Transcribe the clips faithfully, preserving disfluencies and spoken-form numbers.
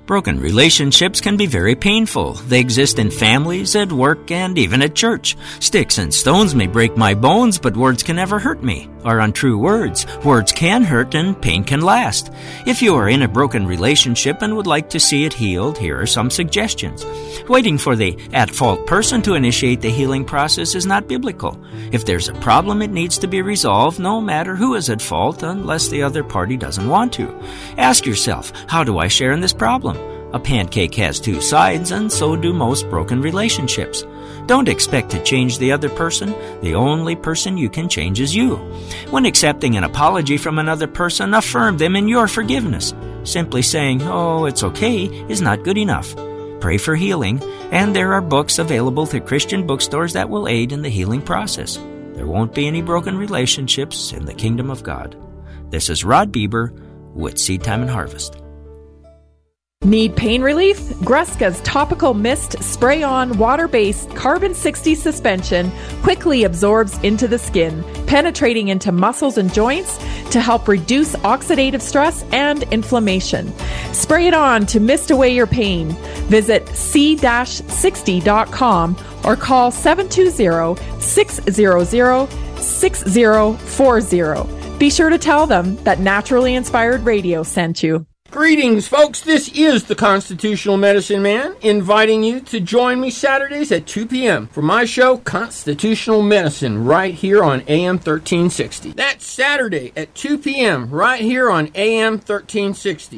Broken relationships can be very painful. They exist in families, at work, and even at church. Sticks and stones may break my bones, but words can never hurt me. Are untrue words. Words can hurt and pain can last. If you are in a broken relationship and would like to see it healed, here are some suggestions. Waiting for the at-fault person to initiate the healing process is not biblical. If there's a problem, it needs to be resolved no matter who is at fault unless the other party doesn't want to. Ask yourself, how do I share in this problem? A pancake has two sides, and so do most broken relationships. Don't expect to change the other person. The only person you can change is you. When accepting an apology from another person, affirm them in your forgiveness. Simply saying, "Oh, it's okay," is not good enough. Pray for healing, and there are books available through Christian bookstores that will aid in the healing process. There won't be any broken relationships in the kingdom of God. This is Rod Bieber with Seed Time and Harvest. Need pain relief? Greska's topical mist spray-on water-based carbon sixty suspension quickly absorbs into the skin, penetrating into muscles and joints to help reduce oxidative stress and inflammation. Spray it on to mist away your pain. Visit c sixty dot com or call seven two zero, six zero zero, six zero four zero. Be sure to tell them that Naturally Inspired Radio sent you. Greetings, folks. This is the Constitutional Medicine Man, inviting you to join me Saturdays at two p.m. for my show, Constitutional Medicine, right here on A M thirteen sixty. That's Saturday at two p.m. right here on A M thirteen sixty.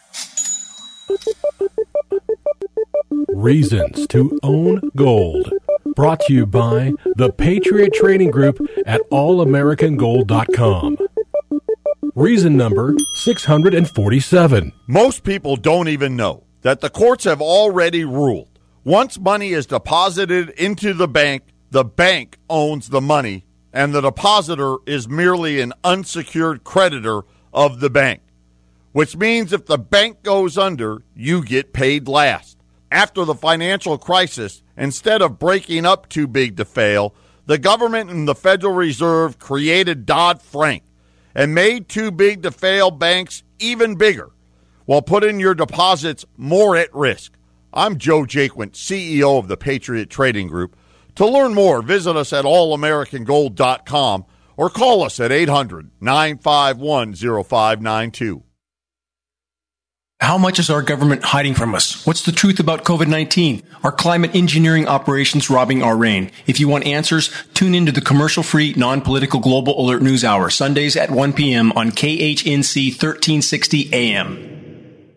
Reasons to Own Gold. Brought to you by the Patriot Trading Group at all american gold dot com. Reason number six hundred forty-seven. Most people don't even know that the courts have already ruled. Once money is deposited into the bank, the bank owns the money, and the depositor is merely an unsecured creditor of the bank, which means if the bank goes under, you get paid last. After the financial crisis, instead of breaking up too big to fail, the government and the Federal Reserve created Dodd-Frank and made too big to fail banks even bigger, while putting your deposits more at risk. I'm Joe Jaquint, C E O of the Patriot Trading Group. To learn more, visit us at all american gold dot com or call us at eight hundred, nine five one, oh five nine two. How much is our government hiding from us? What's the truth about covid nineteen? Are climate engineering operations robbing our rain? If you want answers, tune into the commercial-free, non-political Global Alert News Hour, Sundays at one p.m. on K H N C thirteen sixty A M.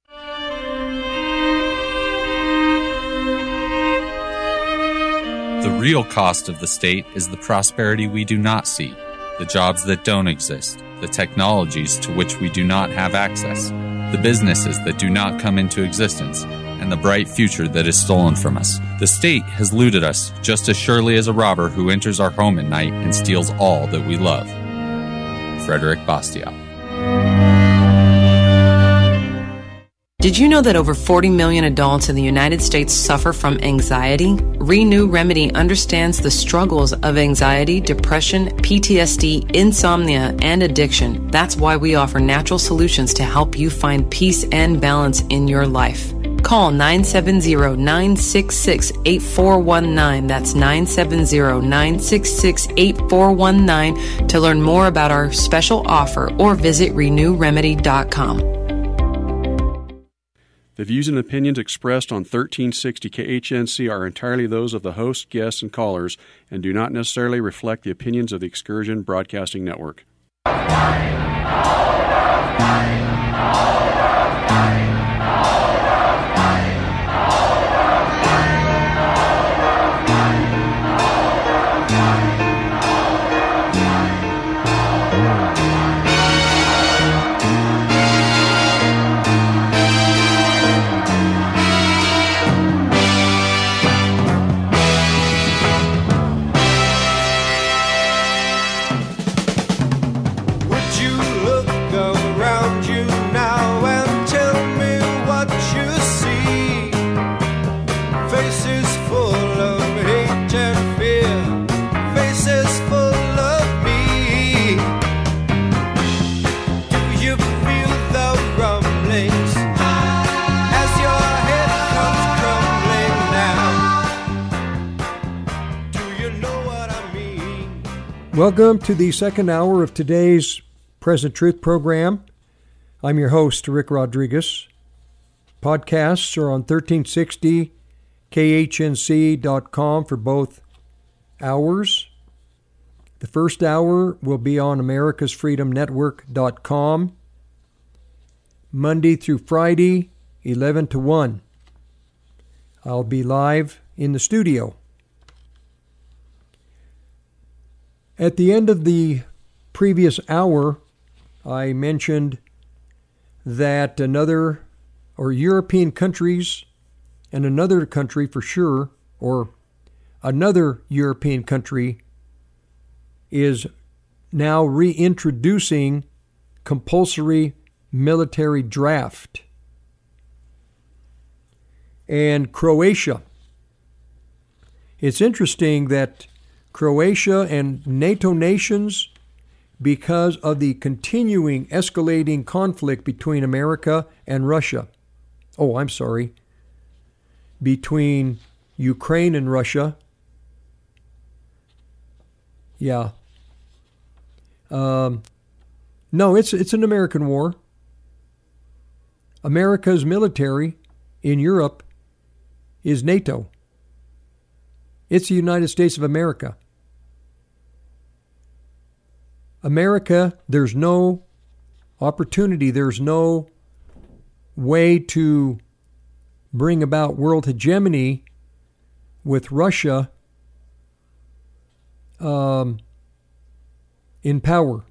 The real cost of the state is the prosperity we do not see, the jobs that don't exist, the technologies to which we do not have access, the businesses that do not come into existence, and the bright future that is stolen from us. The state has looted us just as surely as a robber who enters our home at night and steals all that we love. Frederick Bastiat. Did you know that over forty million adults in the United States suffer from anxiety? Renew Remedy understands the struggles of anxiety, depression, P T S D, insomnia, and addiction. That's why we offer natural solutions to help you find peace and balance in your life. Call nine seven zero, nine six six, eight four one nine. That's nine seven zero, nine six six, eight four one nine to learn more about our special offer or visit renew remedy dot com. The views and opinions expressed on thirteen sixty K H N C are entirely those of the host, guests, and callers and do not necessarily reflect the opinions of the Excursion Broadcasting Network. Welcome to the second hour of today's Present Truth program. I'm your host, Rick Rodriguez. Podcasts are on thirteen sixty K H N C dot com for both hours. The first hour will be on Americas Freedom Network dot com, Monday through Friday, eleven to one. I'll be live in the studio. At the end of the previous hour, I mentioned that another, or European countries, and another country for sure, or another European country, is now reintroducing compulsory military draft. And Croatia. It's interesting that Croatia and NATO nations, because of the continuing escalating conflict between America and Russia. Oh, I'm sorry. Between Ukraine and Russia. Yeah. Um, no, it's it's an American war. America's military in Europe is NATO. It's the United States of America. America, there's no opportunity, there's no way to bring about world hegemony with Russia um, in power.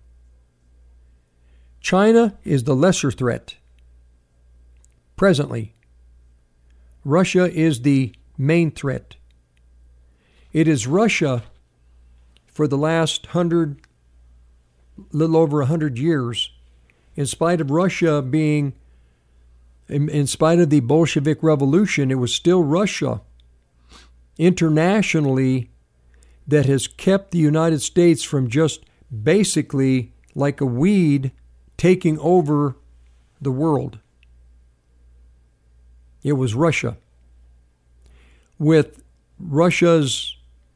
China is the lesser threat presently. Russia is the main threat. It is Russia for the last hundred, little over a hundred years, in spite of Russia being, in, in spite of the Bolshevik Revolution, it was still Russia internationally that has kept the United States from just basically like a weed taking over the world. It was Russia. With Russia's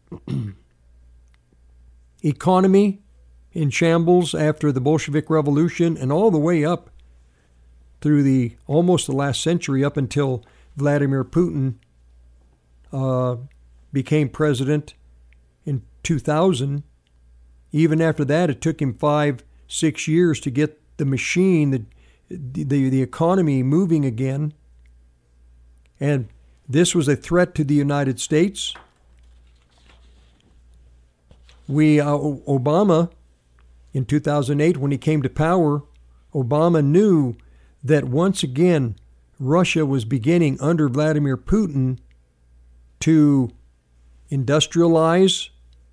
economy in shambles after the Bolshevik Revolution and all the way up through the almost the last century up until Vladimir Putin uh, became president in two thousand. Even after that, it took him five, six years to get the machine, the the, the economy moving again. And this was a threat to the United States. We, uh, Obama, in two thousand eight, when he came to power, Obama knew that once again, Russia was beginning under Vladimir Putin to industrialize,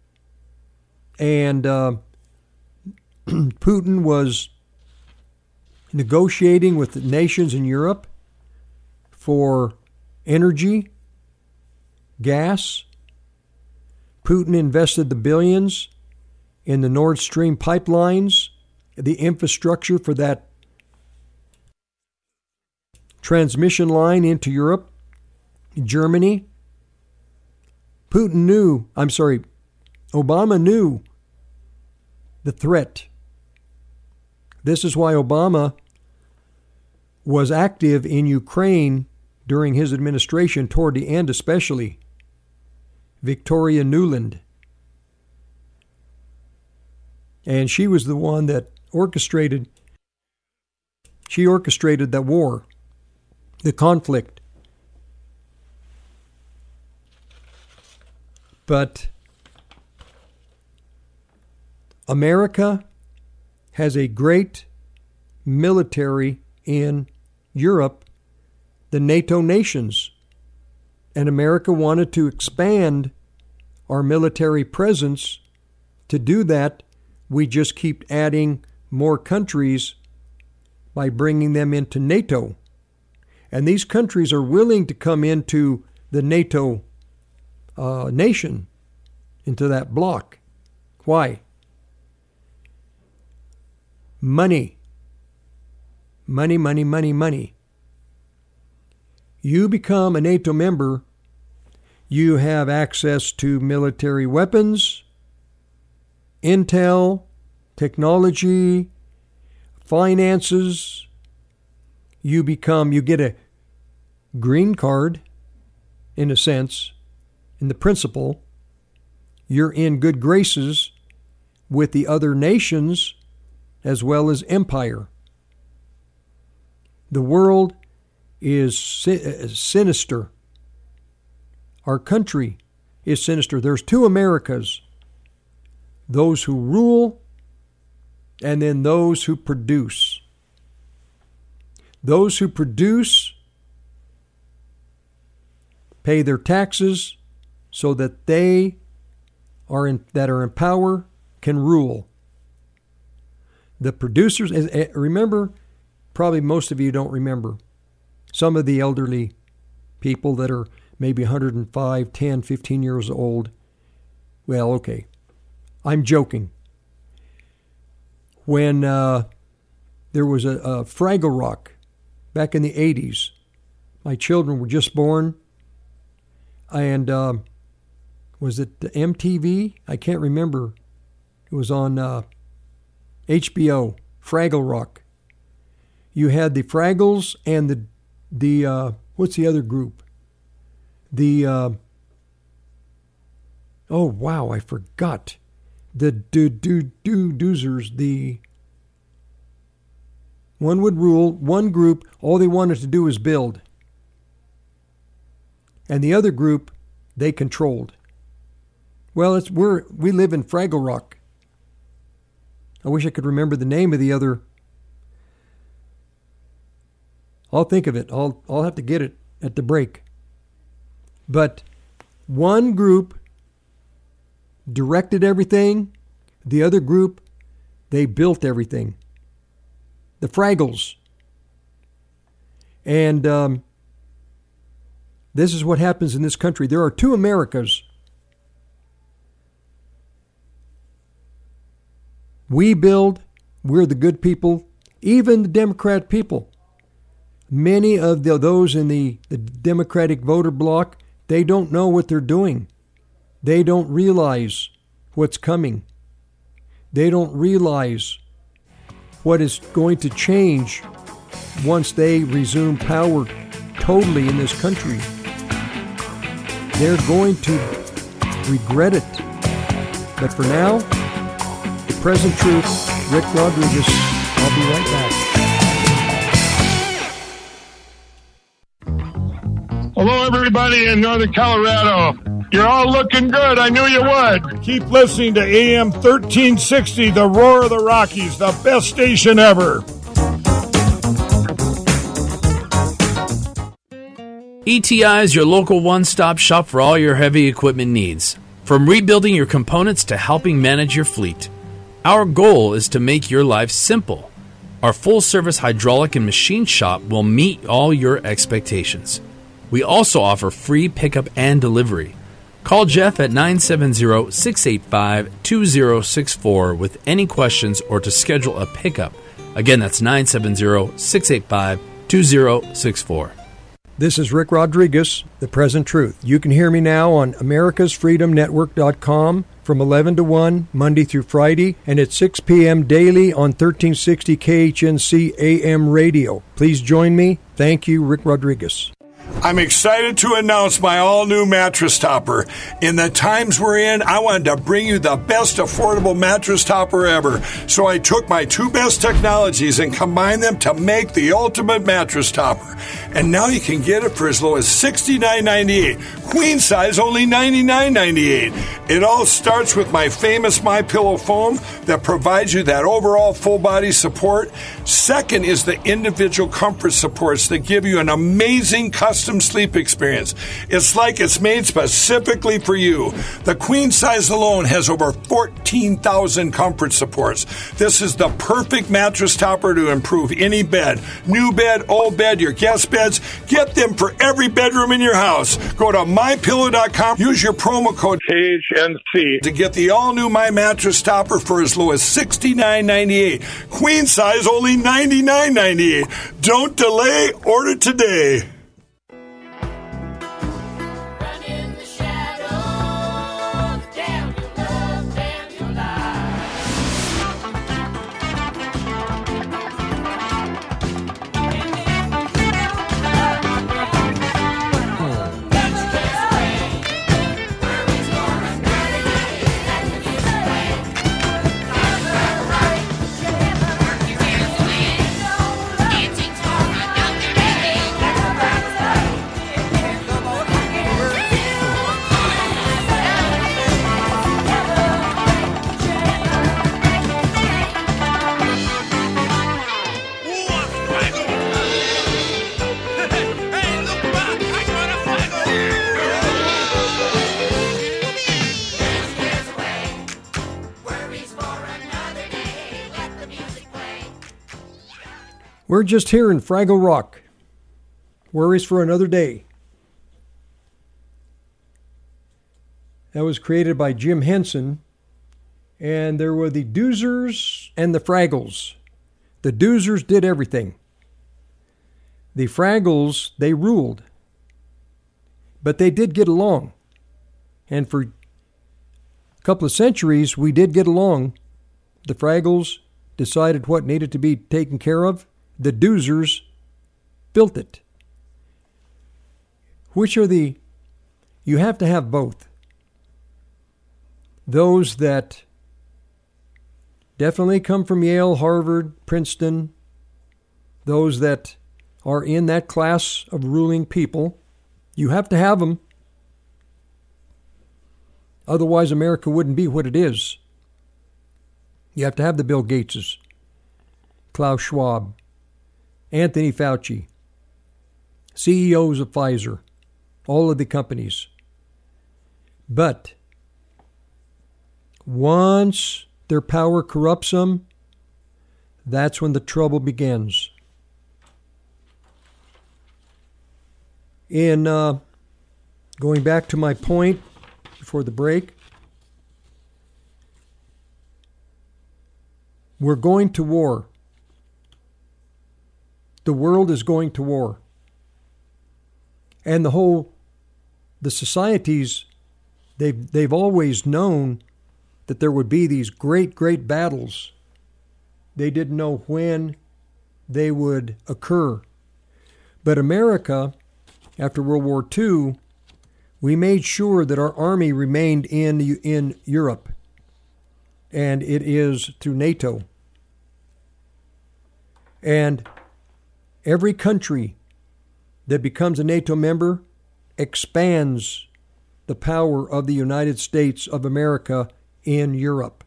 and uh, Putin was negotiating with the nations in Europe for energy, gas. Putin invested the billions in the Nord Stream pipelines, the infrastructure for that transmission line into Europe, Germany. Putin knew, I'm sorry, Obama knew the threat. This is why Obama was active in Ukraine during his administration, toward the end especially. Victoria Nuland. And she was the one that orchestrated, she orchestrated that war, the conflict. But America has a great military in Europe, the NATO nations. And America wanted to expand our military presence. To do that, we just keep adding more countries by bringing them into NATO. And these countries are willing to come into the NATO uh, nation, into that bloc. Why? Money. Money, money, money, money. You become a NATO member, you have access to military weapons, intel, technology, finances. You become, you get a green card, in a sense, in the principle. You're in good graces with the other nations as well as empire. The world is sinister. Our country is sinister. There's two Americas. Those who rule and then those who produce. Those who produce pay their taxes so that they are in, that are in power can rule. The producers, remember, probably most of you don't remember, some of the elderly people that are maybe one hundred five, ten, fifteen years old. Well, okay, I'm joking. When uh, there was a, a Fraggle Rock back in the eighties, my children were just born, and uh, was it the M T V? I can't remember. It was on uh, H B O, Fraggle Rock. You had the Fraggles and the, the uh, what's the other group? The, uh, oh, wow, I forgot. The do do do doozers, the one would rule, one group, all they wanted to do was build. And the other group, they controlled. Well, it's we're we live in Fraggle Rock. I wish I could remember the name of the other. I'll think of it. I'll I'll have to get it at the break. But one group directed everything. The other group, they built everything. The Fraggles. And um, this is what happens in this country. There are two Americas. We build, we're the good people, even the Democrat people. Many of the, those in the, the Democratic voter bloc, they don't know what they're doing. They don't realize what's coming. They don't realize what is going to change once they resume power totally in this country. They're going to regret it. But for now, the present truth, Rick Rodriguez. I'll be right back. Hello, everybody in Northern Colorado. You're all looking good. I knew you would. Keep listening to A M thirteen sixty, the Roar of the Rockies, the best station ever. E T I is your local one-stop shop for all your heavy equipment needs. From rebuilding your components to helping manage your fleet. Our goal is to make your life simple. Our full-service hydraulic and machine shop will meet all your expectations. We also offer free pickup and delivery. Call Jeff at nine seven zero, six eight five, two zero six four with any questions or to schedule a pickup. Again, that's nine seven zero, six eight five, two zero six four. This is Rick Rodriguez, The Present Truth. You can hear me now on americas freedom network dot com from eleven to one, Monday through Friday, and at six p.m. daily on thirteen sixty K H N C A M radio. Please join me. Thank you, Rick Rodriguez. I'm excited to announce my all-new mattress topper. In the times we're in, I wanted to bring you the best affordable mattress topper ever. So I took my two best technologies and combined them to make the ultimate mattress topper. And now you can get it for as low as sixty-nine ninety-eight. Queen size only ninety-nine ninety-eight. It all starts with my famous MyPillow foam that provides you that overall full body support. Second is the individual comfort supports that give you an amazing custom sleep experience. It's like it's made specifically for you. The queen size alone has over fourteen thousand comfort supports. This is the perfect mattress topper to improve any bed. New bed, old bed, your guest beds. Get them for every bedroom in your house. Go to my pillow dot com. Use your promo code K H N C to get the all-new My Mattress Topper for as low as sixty-nine ninety-eight. Queen size only ninety-nine ninety-eight. Don't delay. Order today. We're just here in Fraggle Rock. Worries for another day. That was created by Jim Henson. And there were the Doozers and the Fraggles. The Doozers did everything. The Fraggles, they ruled. But they did get along. And for a couple of centuries, we did get along. The Fraggles decided what needed to be taken care of. The Doozers built it. Which are the... You have to have both. Those that definitely come from Yale, Harvard, Princeton, those that are in that class of ruling people, you have to have them. Otherwise, America wouldn't be what it is. You have to have the Bill Gateses, Klaus Schwab, Anthony Fauci, C E Os of Pfizer, all of the companies. But once their power corrupts them, that's when the trouble begins. In uh, going back to my point before the break, we're going to war. The world is going to war. And the whole, the societies, they've, they've always known that there would be these great, great battles. They didn't know when they would occur. But America, after World War Two, we made sure that our army remained in, in Europe. And it is through NATO. And every country that becomes a NATO member expands the power of the United States of America in Europe.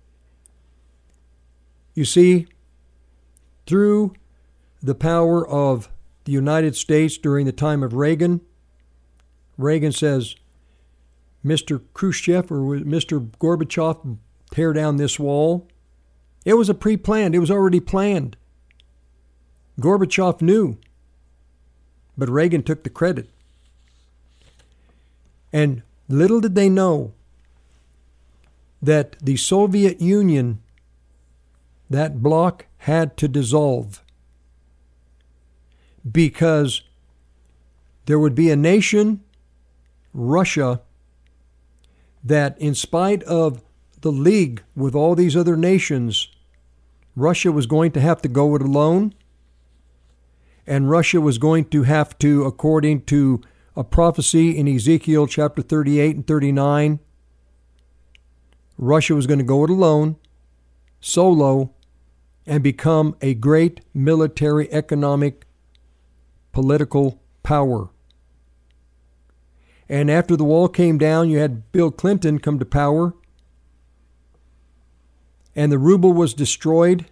You see, through the power of the United States during the time of Reagan, Reagan says, Mister Khrushchev or Mister Gorbachev, tear down this wall. It was a pre-planned. It was already planned. Gorbachev knew, but Reagan took the credit. And little did they know that the Soviet Union, that bloc, had to dissolve because there would be a nation, Russia, that in spite of the league with all these other nations, Russia was going to have to go it alone, and Russia was going to have to, according to a prophecy in Ezekiel chapter thirty-eight and thirty-nine, Russia was going to go it alone, solo, and become a great military, economic, political power. And after the wall came down, you had Bill Clinton come to power, and the ruble was destroyed,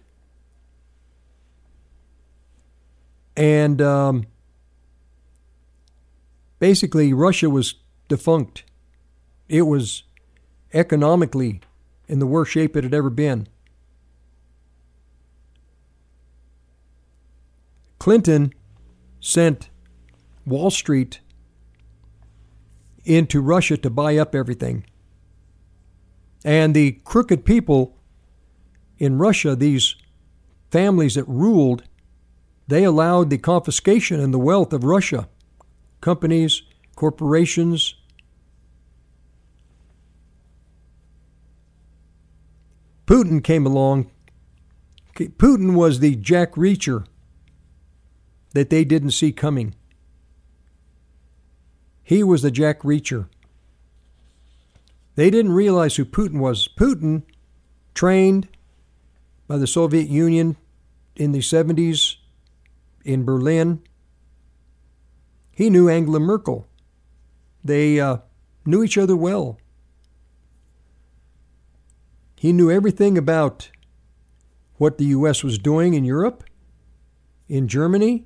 and um, basically Russia was defunct. It was economically in the worst shape it had ever been. Clinton sent Wall Street into Russia to buy up everything. And the crooked people in Russia, these families that ruled, they allowed the confiscation and the wealth of Russia. Companies, corporations. Putin came along. Putin was the Jack Reacher that they didn't see coming. He was the Jack Reacher. They didn't realize who Putin was. Putin, trained by the Soviet Union in the seventies in Berlin, he knew Angela Merkel. They uh, knew each other well. He knew everything about what the U S was doing in Europe, in Germany.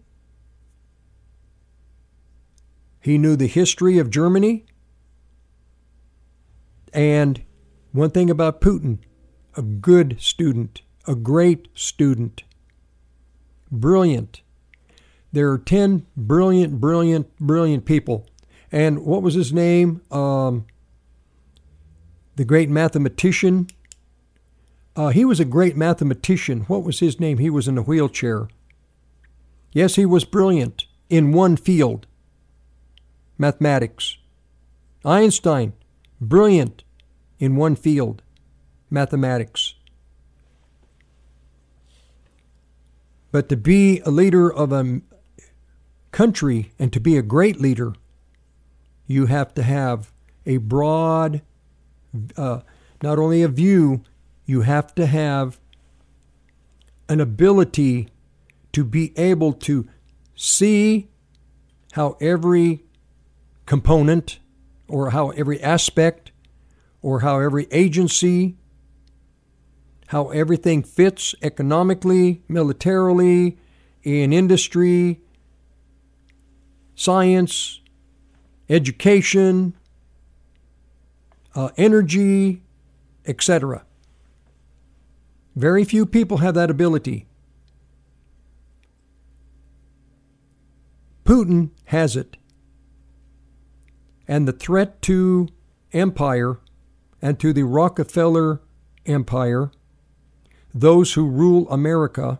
He knew the history of Germany. And one thing about Putin, a good student, a great student. brilliant. There are ten brilliant, brilliant, brilliant people. And what was his name? Um, the great mathematician. Uh, he was a great mathematician. What was his name? He was in a wheelchair. Yes, he was brilliant in one field, mathematics. Einstein, brilliant in one field, mathematics. But to be a leader of a country and to be a great leader, you have to have a broad, uh, not only a view, you have to have an ability to be able to see how every component or how every aspect or how every agency, how everything fits economically, militarily, in industry, science, education, uh, energy, et cetera. Very few people have that ability. Putin has it. And the threat to empire and to the Rockefeller empire, those who rule America,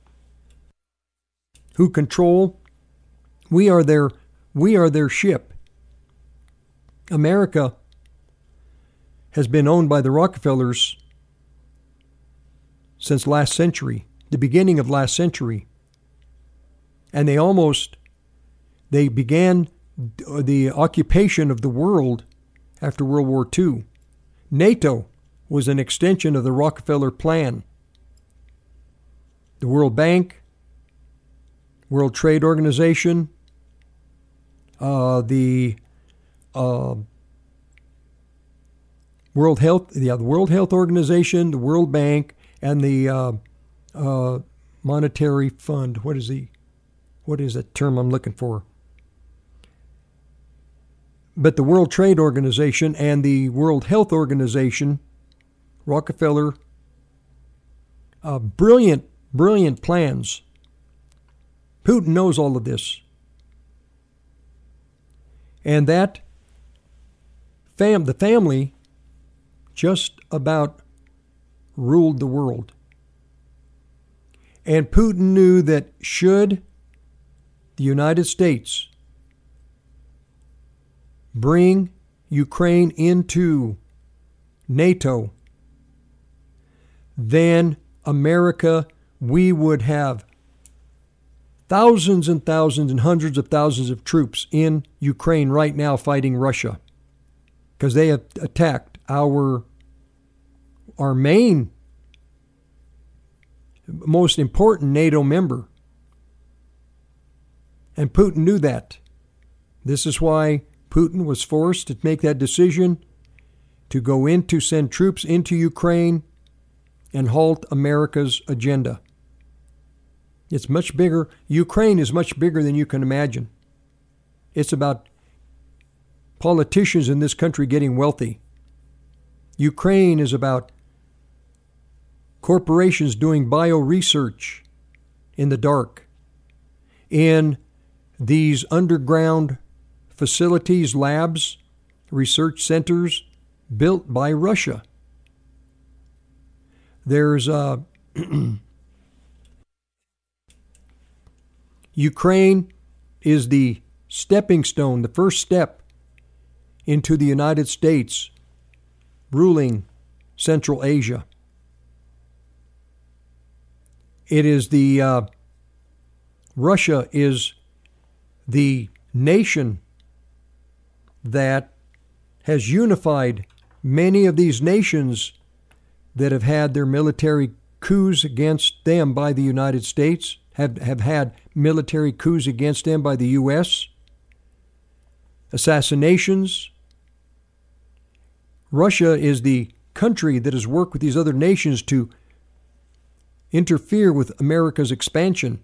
who control, we are their, we are their ship. America has been owned by the Rockefellers since last century, the beginning of last century. And they almost, they began the occupation of the world after World War Two. NATO was an extension of the Rockefeller plan. The World Bank, World Trade Organization, uh, the uh, World Health, yeah, the World Health Organization, the World Bank, and the uh, uh, Monetary Fund. What is the, what is that term I'm looking for? But the World Trade Organization and the World Health Organization, Rockefeller, uh, brilliant, brilliant plans. Putin knows all of this. And that fam, the family just about ruled the world. And Putin knew that should the United States bring Ukraine into NATO, then America, we would have thousands and thousands and hundreds of thousands of troops in Ukraine right now fighting Russia, because they have attacked our our main, most important NATO member. And Putin knew that. This is why Putin was forced to make that decision to go in to send troops into Ukraine and halt America's agenda. It's much bigger. Ukraine is much bigger than you can imagine. It's about politicians in this country getting wealthy. Ukraine is about corporations doing bio-research in the dark, in these underground facilities, labs, research centers built by Russia. There's uh, Ukraine is the stepping stone, the first step into the United States ruling Central Asia. It is the, uh, Russia is the nation that has unified many of these nations that have had their military coups against them by the United States, have, have had military coups against them by the U S, assassinations. Russia is the country that has worked with these other nations to interfere with America's expansion.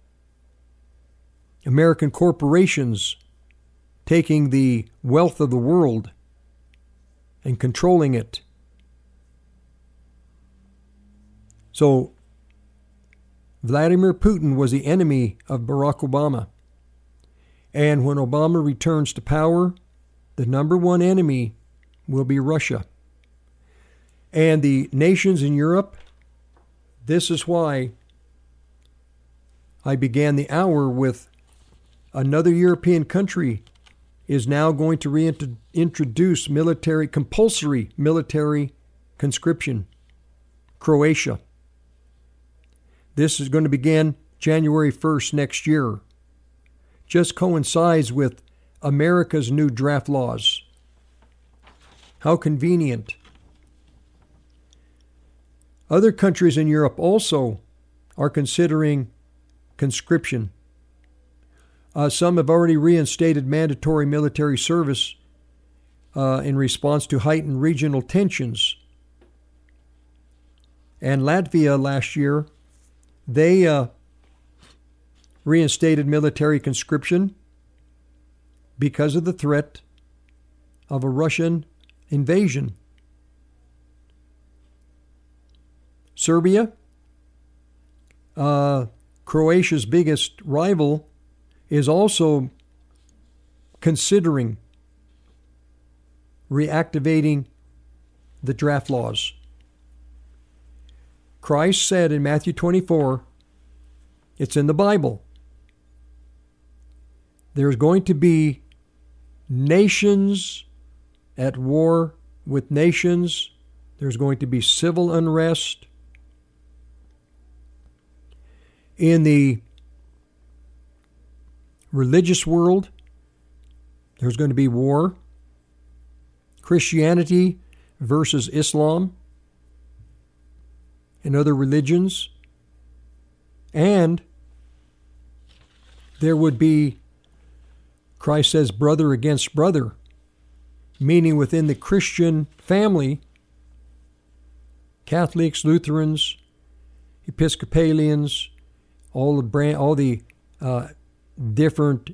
American corporations taking the wealth of the world and controlling it. So Vladimir Putin was the enemy of Barack Obama. And when Obama returns to power, the number one enemy will be Russia. And the nations in Europe, this is why I began the hour with another European country is now going to reintroduce military, compulsory military conscription. Croatia. This is going to begin January first next year. Just coincides with America's new draft laws. How convenient. Other countries in Europe also are considering conscription. Uh, some have already reinstated mandatory military service uh, in response to heightened regional tensions. And Latvia last year, they uh, reinstated military conscription because of the threat of a Russian invasion. Serbia, uh, Croatia's biggest rival, is also considering reactivating the draft laws. Christ said in Matthew twenty-four, it's in the Bible, there's going to be nations at war with nations. There's going to be civil unrest. In the religious world, there's going to be war. Christianity versus Islam and other religions. And there would be, Christ says, brother against brother, meaning within the Christian family, Catholics, Lutherans, Episcopalians, all the brand, all the uh, different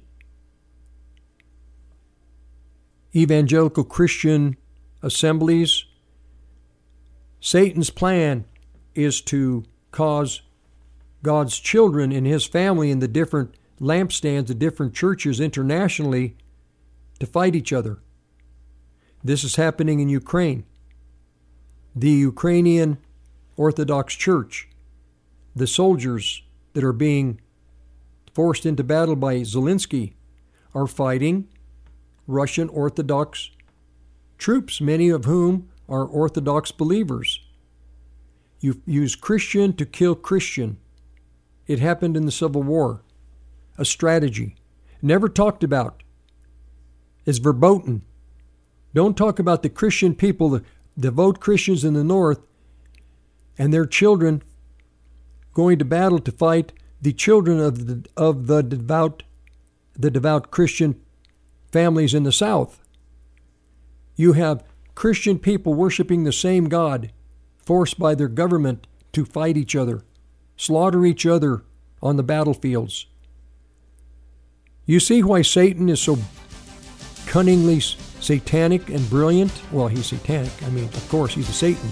evangelical Christian assemblies. Satan's plan is to cause God's children in his family in the different lampstands, the different churches internationally, to fight each other. This is happening in Ukraine. The Ukrainian Orthodox Church, the soldiers that are being forced into battle by Zelensky, are fighting Russian Orthodox troops, many of whom are Orthodox believers. You use Christian to kill Christian. It happened in the Civil War. A strategy. Never talked about. It's verboten. Don't talk about the Christian people, the devout Christians in the north, and their children going to battle to fight the children of the of the devout the devout Christian families in the south. You have Christian people worshiping the same God, forced by their government to fight each other, slaughter each other on the battlefields. You see why Satan is so cunningly satanic and brilliant? Well, he's satanic. I mean, of course, he's a Satan.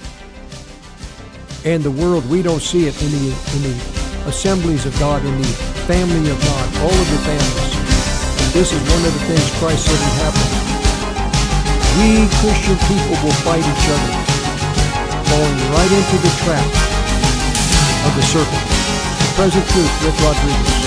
And the world, we don't see it in the in the assemblies of God, in the family of God, all of the families. And this is one of the things Christ said would happen. We Christian people will fight each other, falling right into the trap of the serpent. Present Truth, Rick Rodriguez.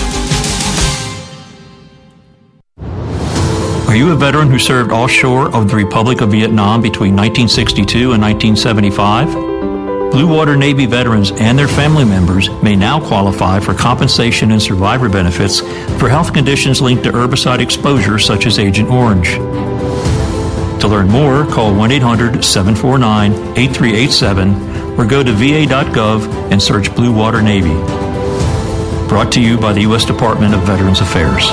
Are you a veteran who served offshore of the Republic of Vietnam between nineteen sixty-two and nineteen seventy-five? Blue Water Navy veterans and their family members may now qualify for compensation and survivor benefits for health conditions linked to herbicide exposure such as Agent Orange. To learn more, call one eight hundred seven four nine eight three eight seven or go to v a dot gov and search Blue Water Navy. Brought to you by the U S Department of Veterans Affairs.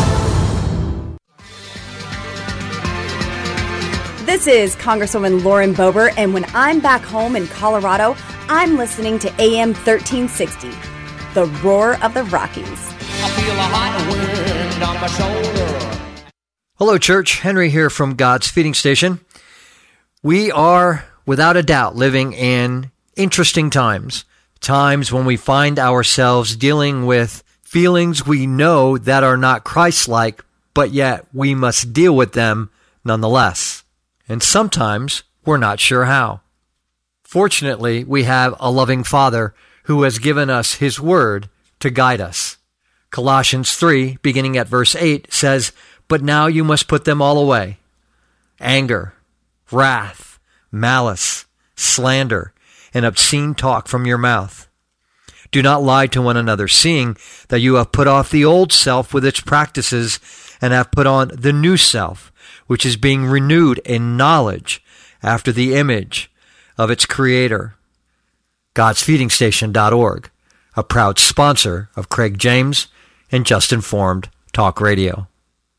This is Congresswoman Lauren Boebert, and when I'm back home in Colorado, I'm listening to A M thirteen sixty, the roar of the Rockies. I feel a hot wind on my shoulder. Hello, Church. Henry here from God's Feeding Station. We are, without a doubt, living in interesting times. Times when we find ourselves dealing with feelings we know that are not Christ-like, but yet we must deal with them nonetheless. And sometimes we're not sure how. Fortunately, we have a loving Father who has given us His Word to guide us. Colossians three, beginning at verse eight, says, "But now you must put them all away. Anger, wrath, malice, slander, and obscene talk from your mouth. Do not lie to one another, seeing that you have put off the old self with its practices and have put on the new self, which is being renewed in knowledge after the image of its Creator." Gods Feeding Station dot org, a proud sponsor of Craig James and Just Informed Talk Radio.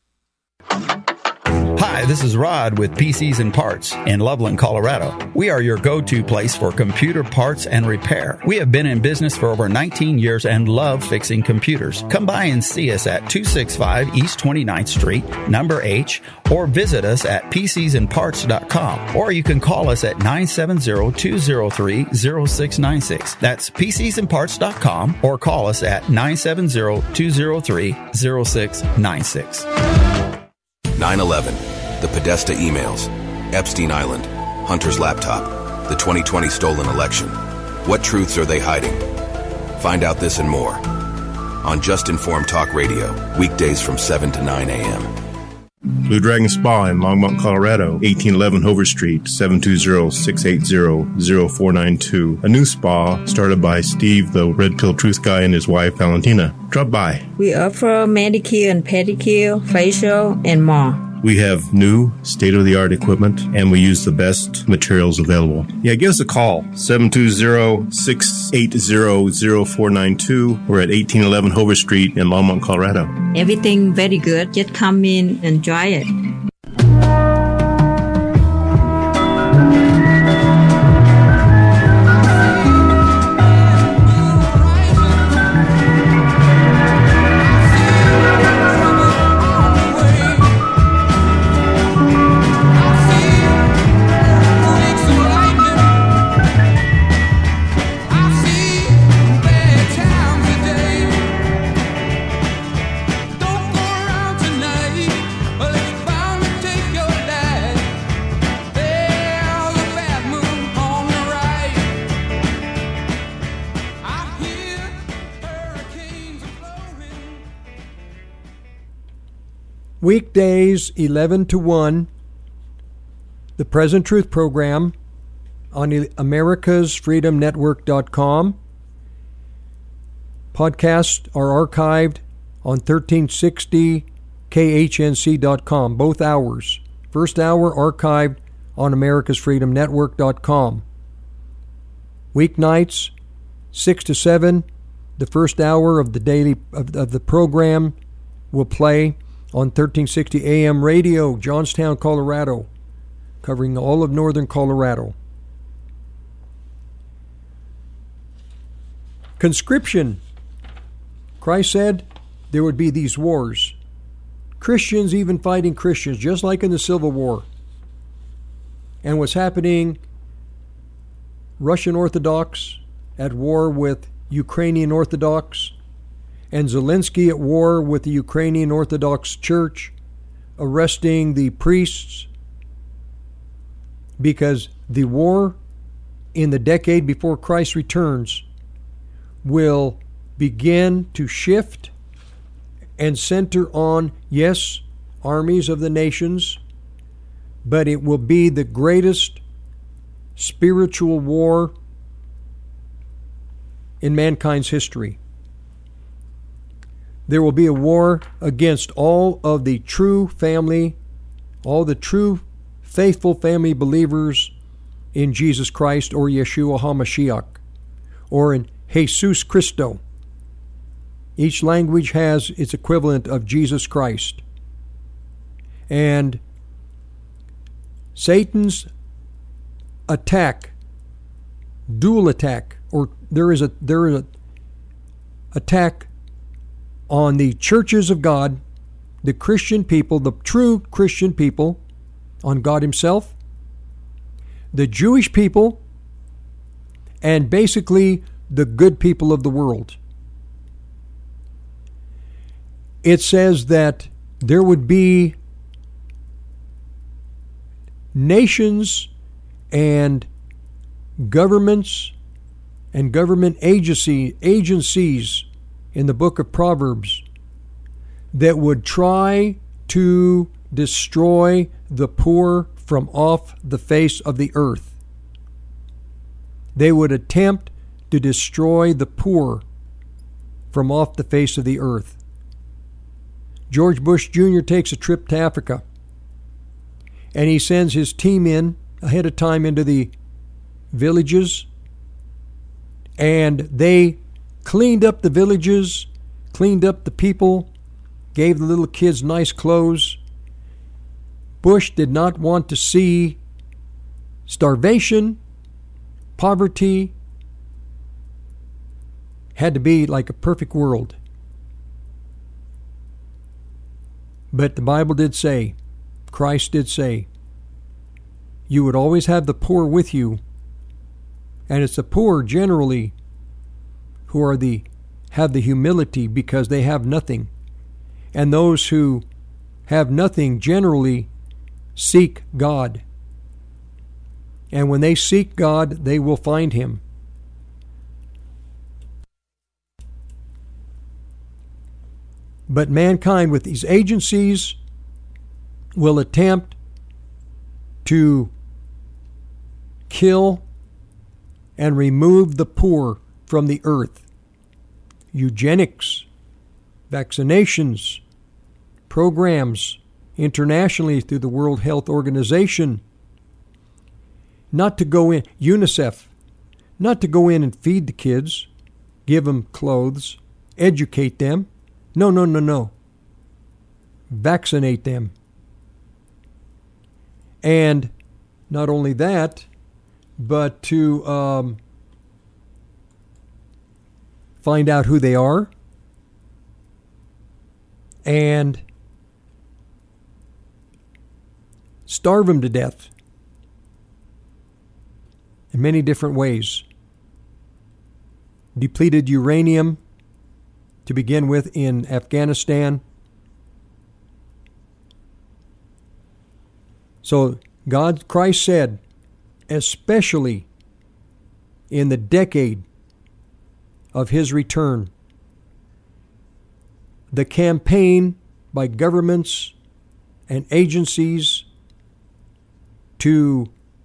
Hi, this is Rod with P Cs and Parts in Loveland, Colorado. We are your go-to place for computer parts and repair. We have been in business for over nineteen years and love fixing computers. Come by and see us at two sixty-five East twenty-ninth Street, number H, or visit us at P Cs and parts dot com. Or you can call us at nine seven zero, two zero three, zero six nine six. That's P Cs and parts dot com, or call us at nine seven zero, two zero three, zero six nine six. nine eleven, the Podesta emails, Epstein Island, Hunter's laptop, the twenty twenty stolen election. What truths are they hiding? Find out this and more on Just Informed Talk Radio, weekdays from seven to nine a.m. Blue Dragon Spa in Longmont, Colorado, eighteen eleven Hover Street, seven two zero, six eight zero, zero four nine two. A new spa started by Steve, the Red Pill Truth Guy, and his wife, Valentina. Drop by. We offer manicure and pedicure, facial, and more. We have new, state-of-the-art equipment, and we use the best materials available. Yeah, give us a call, seven two zero, six eight zero, zero four nine two. We're at eighteen eleven Hover Street in Longmont, Colorado. Everything very good. Just come in and try it. Weekdays, eleven to one, the Present Truth program on Americas Freedom Network dot com. Podcasts are archived on thirteen sixty K H N C dot com, both hours. First hour archived on Americas Freedom Network dot com. Weeknights, six to seven, the first hour of the daily of, of the program will play on thirteen sixty A M radio, Johnstown, Colorado, covering all of northern Colorado. Conscription. Christ said there would be these wars. Christians even fighting Christians, just like in the Civil War. And what's happening, Russian Orthodox at war with Ukrainian Orthodox, and Zelensky at war with the Ukrainian Orthodox Church, arresting the priests, because the war in the decade before Christ returns will begin to shift and center on, yes, armies of the nations, but it will be the greatest spiritual war in mankind's history. There will be a war against all of the true family, all the true faithful family believers in Jesus Christ, or Yeshua HaMashiach, or in Jesus Christo. Each language has its equivalent of Jesus Christ. And Satan's attack, dual attack, or there is a there is a attack on the churches of God, the Christian people, the true Christian people, on God Himself, the Jewish people, and basically the good people of the world. It says that there would be nations and governments and government agency, agencies in the book of Proverbs that would try to destroy the poor from off the face of the earth. They would attempt to destroy the poor from off the face of the earth. George Bush Junior takes a trip to Africa, and he sends his team in ahead of time into the villages, and they cleaned up the villages, cleaned up the people, gave the little kids nice clothes. Bush did not want to see starvation, poverty. Had to be like a perfect world. But the Bible did say, Christ did say, you would always have the poor with you. And it's the poor generally who are the have the humility because they have nothing. And those who have nothing generally seek God. And when they seek God, they will find Him. But mankind with these agencies will attempt to kill and remove the poor from the earth. Eugenics, vaccinations, programs internationally through the World Health Organization, not to go in, UNICEF, not to go in and feed the kids, give them clothes, educate them. No, no, no, no. Vaccinate them. And not only that, but to um, find out who they are and starve them to death in many different ways. Depleted uranium to begin with in Afghanistan. So God, Christ said, especially in the decade of His return, the campaign by governments and agencies to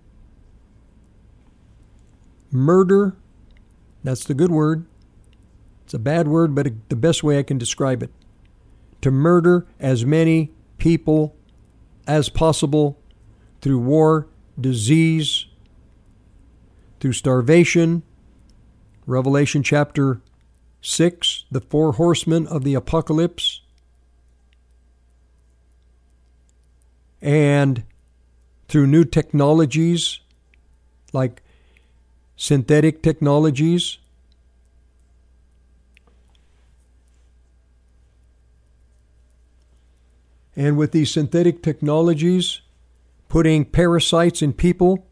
murder, that's the good word. It's a bad word, but the best way I can describe it. To murder as many people as possible through war, disease, through starvation. Revelation chapter six, the four horsemen of the apocalypse. And through new technologies like synthetic technologies. And with these synthetic technologies, putting parasites in people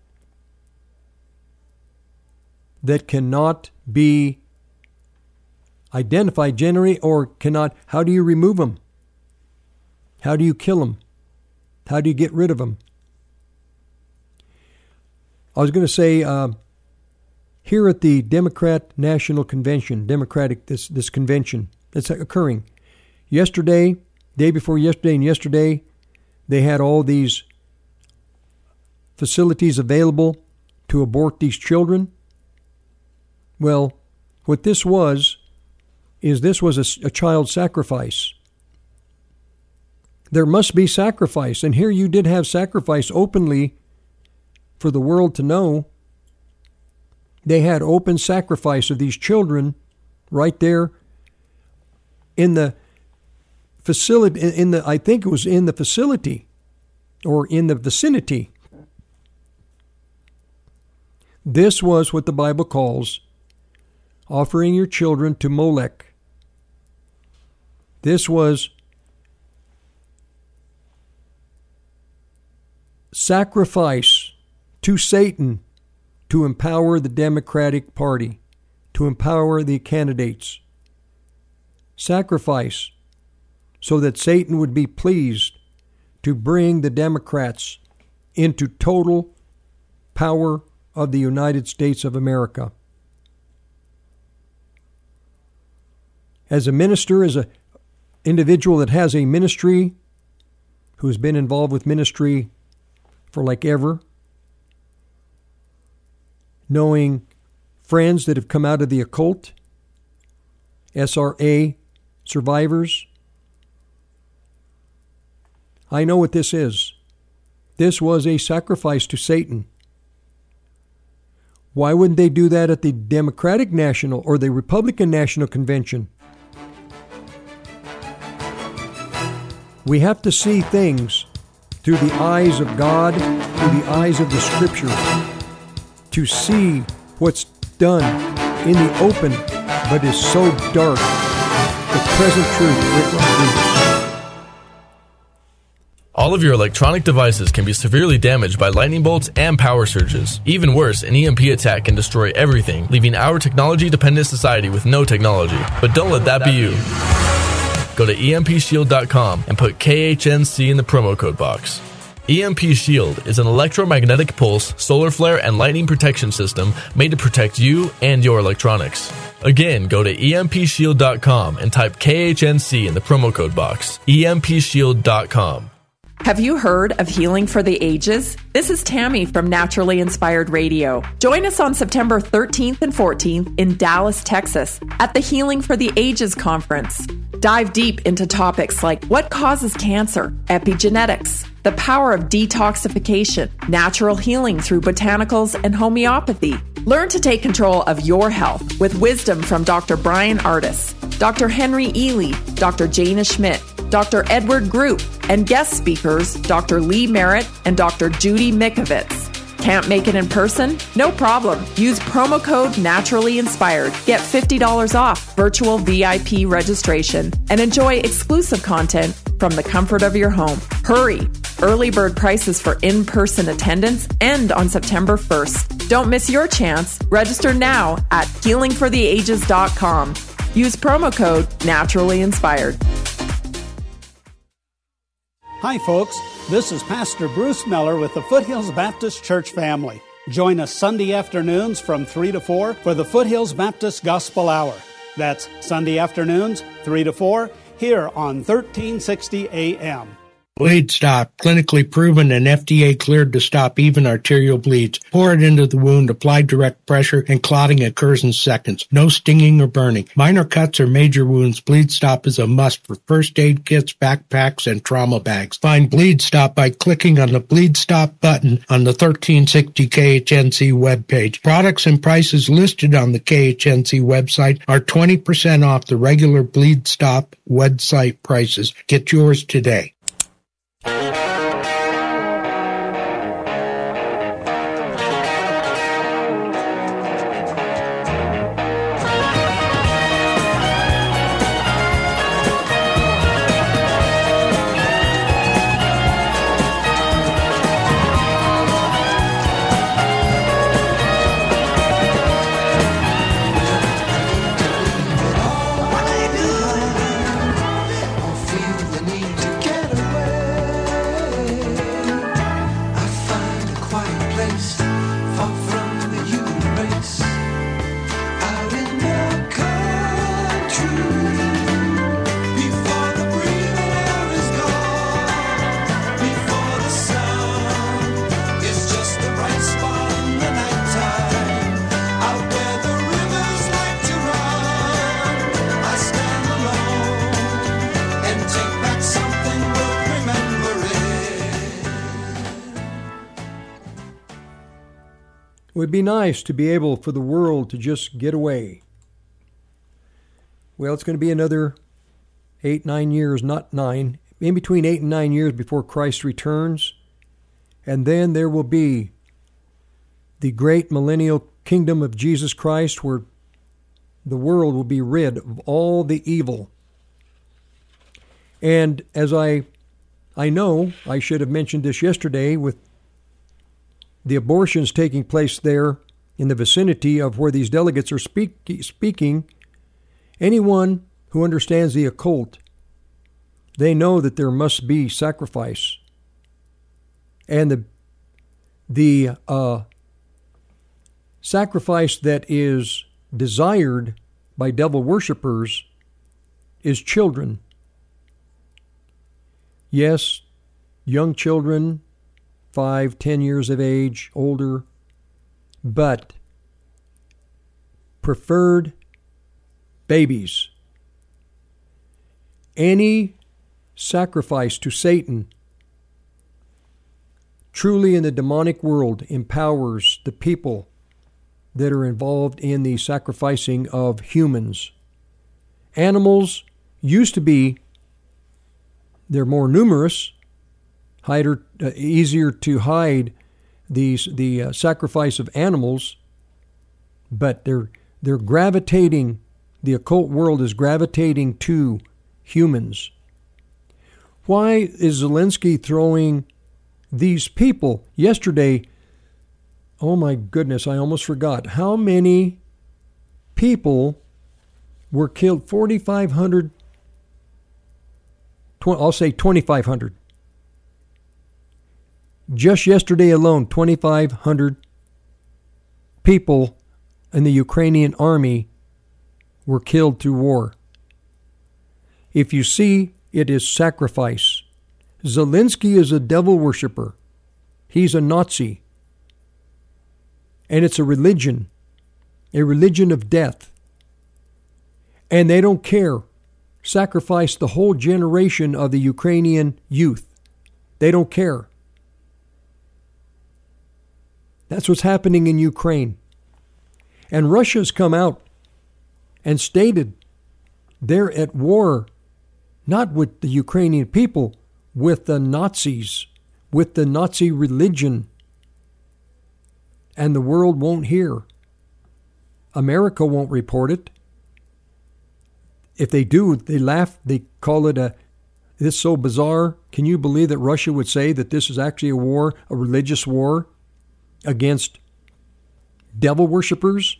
that cannot be identified generally or cannot, how do you remove them? How do you kill them? How do you get rid of them? I was going to say, uh, here at the Democrat National Convention, Democratic, this, this convention that's occurring, yesterday, day before yesterday and yesterday, they had all these facilities available to abort these children. Well, what this was, is this was a, a child sacrifice. There must be sacrifice. And here you did have sacrifice openly for the world to know. They had open sacrifice of these children right there in the facility, in the, I think it was in the facility or in the vicinity. This was what the Bible calls offering your children to Molech. This was sacrifice to Satan to empower the Democratic Party, to empower the candidates. Sacrifice so that Satan would be pleased to bring the Democrats into total power of the United States of America. As a minister, as an individual that has a ministry, who has been involved with ministry for like ever, knowing friends that have come out of the occult, S R A survivors, I know what this is. This was a sacrifice to Satan. Why wouldn't they do that at the Democratic National or the Republican National Convention? We have to see things through the eyes of God, through the eyes of the Scripture, to see what's done in the open, but is so dark. The present truth, Rick Rodriguez. All of your electronic devices can be severely damaged by lightning bolts and power surges. Even worse, an E M P attack can destroy everything, leaving our technology-dependent society with no technology. But don't let that be you. Go to E M P shield dot com and put K H N C in the promo code box. E M P Shield is an electromagnetic pulse, solar flare, and lightning protection system made to protect you and your electronics. Again, go to E M P shield dot com and type K H N C in the promo code box. E M P shield dot com. Have you heard of Healing for the Ages? This is Tammy from Naturally Inspired Radio. Join us on September thirteenth and fourteenth in Dallas, Texas at the Healing for the Ages conference. Dive deep into topics like what causes cancer, epigenetics, the power of detoxification, natural healing through botanicals and homeopathy. Learn to take control of your health with wisdom from Doctor Brian Artis, Doctor Henry Ely, Doctor Jana Schmidt, Doctor Edward Group, and guest speakers Doctor Lee Merritt and Doctor Judy Mikovits. Can't make it in person? No problem. Use promo code Naturally Inspired. Get fifty dollars off virtual V I P registration and enjoy exclusive content from the comfort of your home. Hurry! Early bird prices for in-person attendance end on September first. Don't miss your chance. Register now at healing for the ages dot com. Use promo code Naturally Inspired. Hi, folks. This is Pastor Bruce Miller with the Foothills Baptist Church family. Join us Sunday afternoons from three to four for the Foothills Baptist Gospel Hour. That's Sunday afternoons, three to four, here on thirteen sixty A M. Bleed Stop, clinically proven and F D A cleared to stop even arterial bleeds. Pour it into the wound, apply direct pressure, and clotting occurs in seconds. No stinging or burning. Minor cuts or major wounds, Bleed Stop is a must for first aid kits, backpacks, and trauma bags. Find Bleed Stop by clicking on the Bleed Stop button on the thirteen sixty K H N C webpage. Products and prices listed on the K H N C website are twenty percent off the regular Bleed Stop website prices. Get yours today. It would be nice to be able for the world to just get away. Well, it's going to be another eight, nine years, not nine, in between eight and nine years before Christ returns. And then there will be the great millennial kingdom of Jesus Christ where the world will be rid of all the evil. And as I, I know, I should have mentioned this yesterday with the abortions taking place there in the vicinity of where these delegates are speak, speaking, anyone who understands the occult, they know that there must be sacrifice. And the, the uh, sacrifice that is desired by devil worshippers is children. Yes, young children, five, ten years of age, older, but preferred babies. Any sacrifice to Satan truly in the demonic world empowers the people that are involved in the sacrificing of humans. Animals used to be, they're more numerous, hider, uh, easier to hide these the uh, sacrifice of animals, but they're they're gravitating, the occult world is gravitating to humans. Why is Zelensky throwing these people? Yesterday, oh my goodness, I almost forgot. How many people were killed? forty-five hundred, I'll say twenty-five hundred. Just yesterday alone, twenty-five hundred people in the Ukrainian army were killed through war. If you see, it is sacrifice. Zelensky is a devil worshiper. He's a Nazi. And it's a religion, a religion of death. And they don't care. Sacrifice the whole generation of the Ukrainian youth. They don't care. That's what's happening in Ukraine. And Russia's come out and stated they're at war, not with the Ukrainian people, with the Nazis, with the Nazi religion. And the world won't hear. America won't report it. If they do, they laugh. They call it a, it's so bizarre. Can you believe that Russia would say that this is actually a war, a religious war against devil worshippers?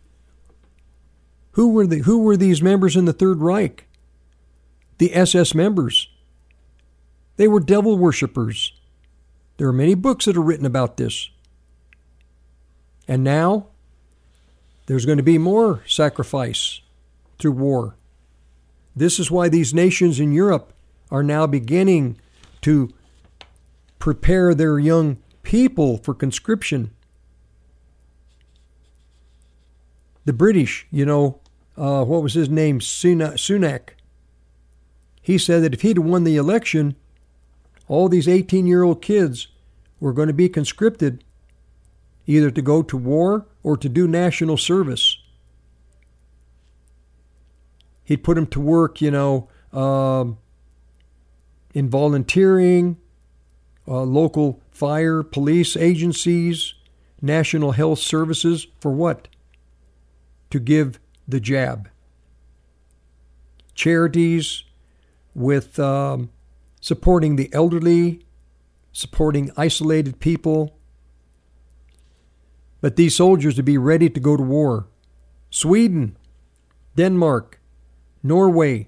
Who were the, who were these members in the Third Reich? The S S members. They were devil worshippers. There are many books that are written about this. And now, there's going to be more sacrifice through war. This is why these nations in Europe are now beginning to prepare their young people for conscription. The British, you know, uh, what was his name? Sunak. He said that if he'd won the election, all these eighteen-year-old kids were going to be conscripted either to go to war or to do national service. He'd put them to work, you know, um, in volunteering, uh, local fire, police agencies, national health services. For what? To give the jab. Charities with um, supporting the elderly, supporting isolated people. But these soldiers to be ready to go to war. Sweden, Denmark, Norway.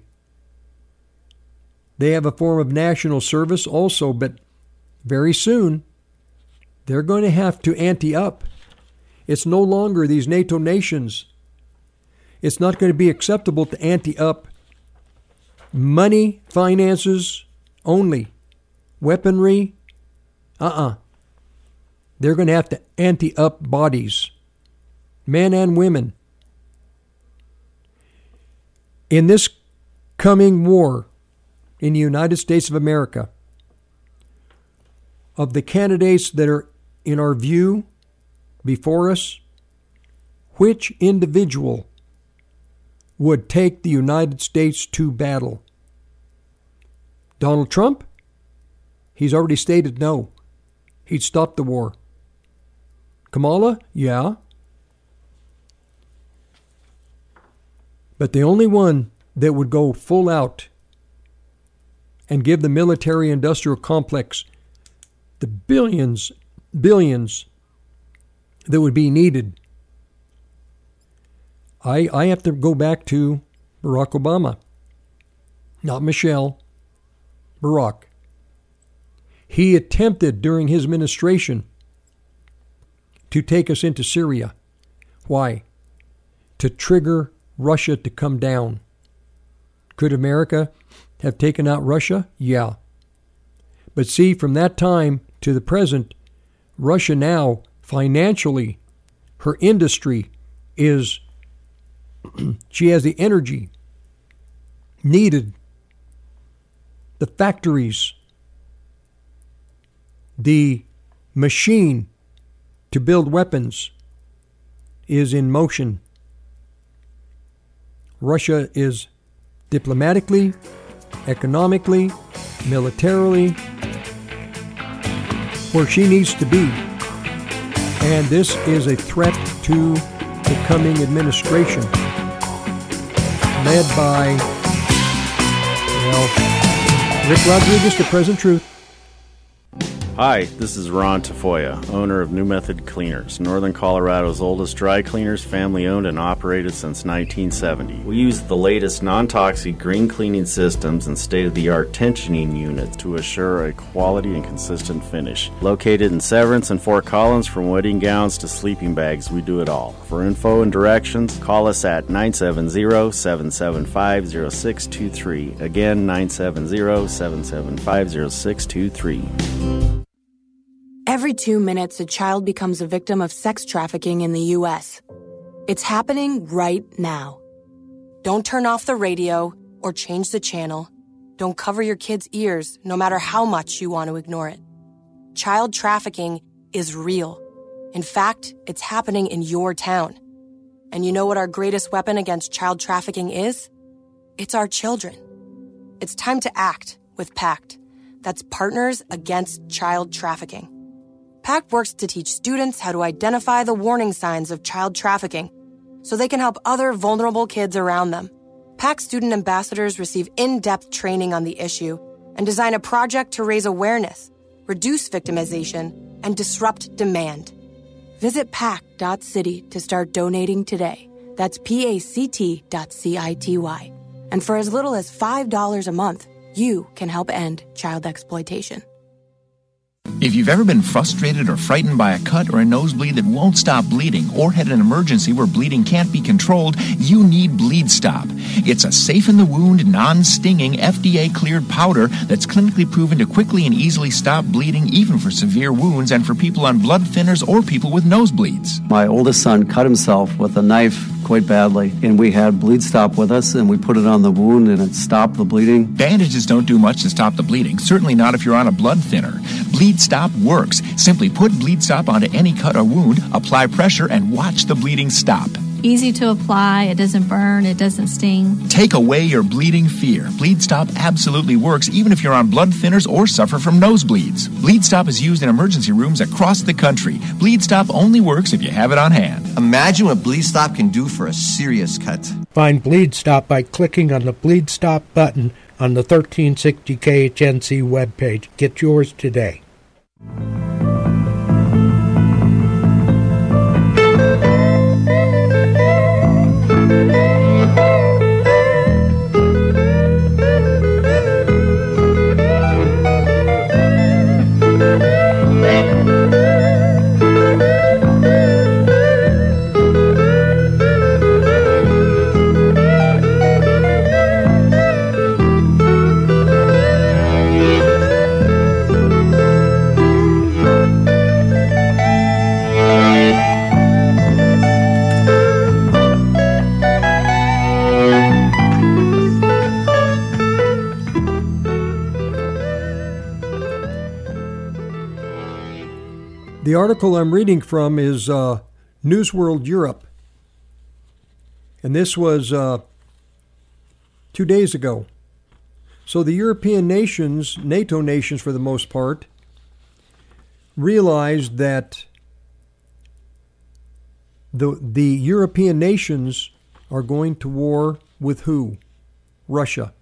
They have a form of national service also, but very soon they're going to have to ante up. It's no longer these NATO nations. It's not going to be acceptable to ante up money, finances only. Weaponry, uh-uh. They're going to have to ante up bodies, men and women. In this coming war in the United States of America, of the candidates that are in our view before us, which individual would take the United States to battle? Donald Trump? He's already stated no. He'd stop the war. Kamala? Yeah. But the only one that would go full out and give the military-industrial complex the billions, billions that would be needed I, I have to go back to Barack Obama, not Michelle, Barack. He attempted during his administration to take us into Syria. Why? To trigger Russia to come down. Could America have taken out Russia? Yeah. But see, from that time to the present, Russia now, financially, her industry is, she has the energy needed, the factories, the machine to build weapons is in motion. Russia is diplomatically, economically, militarily where she needs to be. And this is a threat to the coming administration led by, well, Rick Rodriguez, the present truth. Hi, this is Ron Tafoya, owner of New Method Cleaners, Northern Colorado's oldest dry cleaners, family owned and operated since nineteen seventy. We use the latest non-toxic green cleaning systems and state-of-the-art tensioning units to assure a quality and consistent finish. Located in Severance and Fort Collins, from wedding gowns to sleeping bags, we do it all. For info and directions, call us at nine seven zero, seven seven five, zero six two three. Again, nine seven zero, seven seven five, zero six two three. Every two minutes, a child becomes a victim of sex trafficking in the U S. It's happening right now. Don't turn off the radio or change the channel. Don't cover your kids' ears, no matter how much you want to ignore it. Child trafficking is real. In fact, it's happening in your town. And you know what our greatest weapon against child trafficking is? It's our children. It's time to act with PACT. That's Partners Against Child Trafficking. PACT works to teach students how to identify the warning signs of child trafficking so they can help other vulnerable kids around them. PACT student ambassadors receive in-depth training on the issue and design a project to raise awareness, reduce victimization, and disrupt demand. Visit pact dot city to start donating today. That's P A C T dot C I T Y. And for as little as five dollars a month, you can help end child exploitation. If you've ever been frustrated or frightened by a cut or a nosebleed that won't stop bleeding, or had an emergency where bleeding can't be controlled, you need Bleed Stop. It's a safe-in-the-wound, non-stinging, F D A-cleared powder that's clinically proven to quickly and easily stop bleeding, even for severe wounds and for people on blood thinners or people with nosebleeds. My oldest son cut himself with a knife quite badly, and we had Bleed Stop with us, and we put it on the wound, and it stopped the bleeding. Bandages don't do much to stop the bleeding, certainly not if you're on a blood thinner. Bleed Stop works. Simply put Bleed Stop onto any cut or wound, apply pressure, and watch the bleeding stop. Easy to apply, it doesn't burn, it doesn't sting. Take away your bleeding fear. Bleed Stop absolutely works even if you're on blood thinners or suffer from nosebleeds. Bleed Stop is used in emergency rooms across the country. Bleed Stop only works if you have it on hand. Imagine what Bleed Stop can do for a serious cut. Find Bleed Stop by clicking on the Bleed Stop button on the thirteen sixty K H N C webpage. Get yours today. The article I'm reading from is uh, Newsworld Europe. And this was uh, two days ago. So the European nations, NATO nations for the most part, realized that the, the European nations are going to war with who? Russia.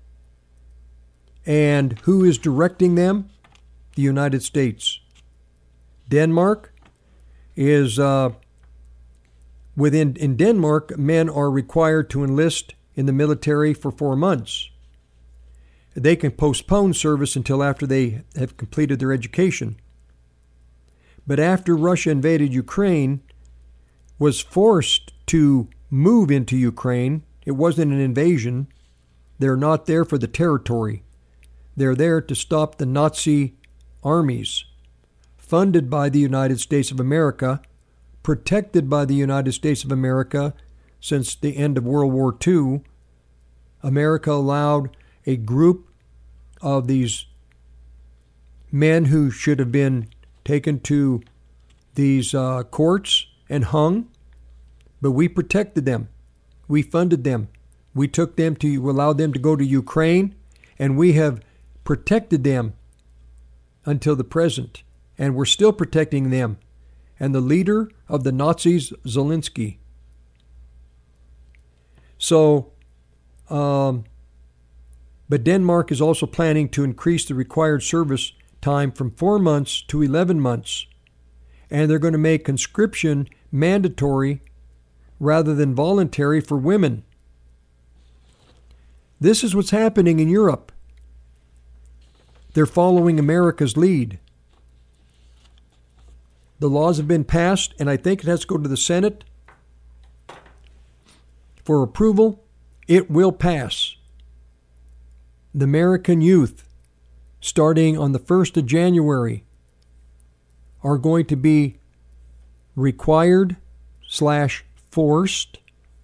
And who is directing them? The United States. Denmark is uh, Within in Denmark, men are required to enlist in the military for four months. They can postpone service until after they have completed their education. But after Russia invaded Ukraine, was forced to move into Ukraine, it wasn't an invasion. They're not there for the territory. They're there to stop the Nazi armies, funded by the United States of America, protected by the United States of America since the end of World War Two. America allowed a group of these men who should have been taken to these uh, courts and hung, but we protected them. We funded them. We took them to, allowed them to go to Ukraine, and we have protected them until the present, and we're still protecting them. And the leader of the Nazis, Zelensky. So, um, but Denmark is also planning to increase the required service time from four months to eleven months. And they're going to make conscription mandatory rather than voluntary for women. This is what's happening in Europe. They're following America's lead. The laws have been passed, and I think it has to go to the Senate for approval. It will pass. The American youth, starting on the first of January, are going to be required slash forced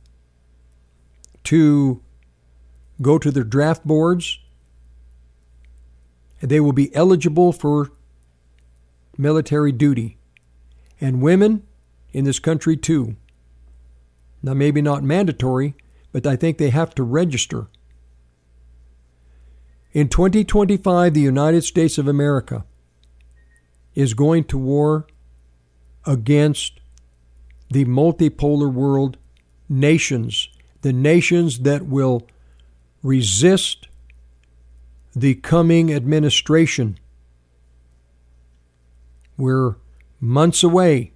to go to their draft boards. They will be eligible for military duty. And women in this country too. Now maybe not mandatory, but I think they have to register. In twenty twenty-five, the United States of America is going to war against the multipolar world nations, the nations that will resist the coming administration. We're months away.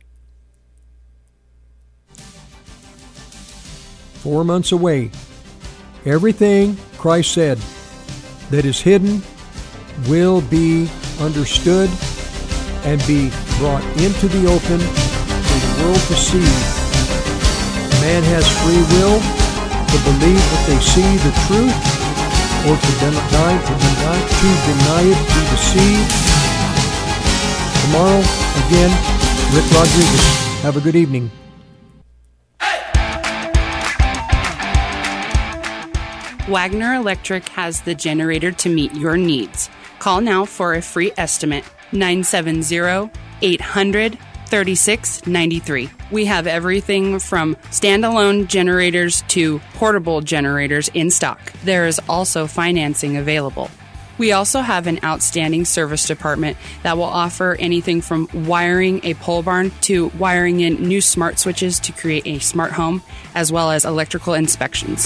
Four months away. Everything Christ said that is hidden will be understood and be brought into the open for the world to see. Man has free will to believe that they see the truth or to deny, to deny, to deny it, to deceive. Tomorrow, again, Rick Rodriguez. Have a good evening. Wagner Electric has the generator to meet your needs. Call now for a free estimate, nine seven zero, eight hundred, thirty-six ninety-three. We have everything from standalone generators to portable generators in stock. There is also financing available. We also have an outstanding service department that will offer anything from wiring a pole barn to wiring in new smart switches to create a smart home, as well as electrical inspections.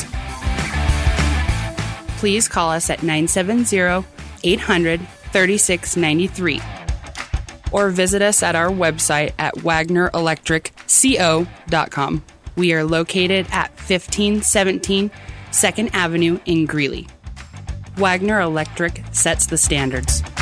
Please call us at nine seven zero, eight hundred, thirty-six ninety-three or visit us at our website at wagner electric co dot com. We are located at fifteen seventeen second Avenue in Greeley. Wagner Electric sets the standards.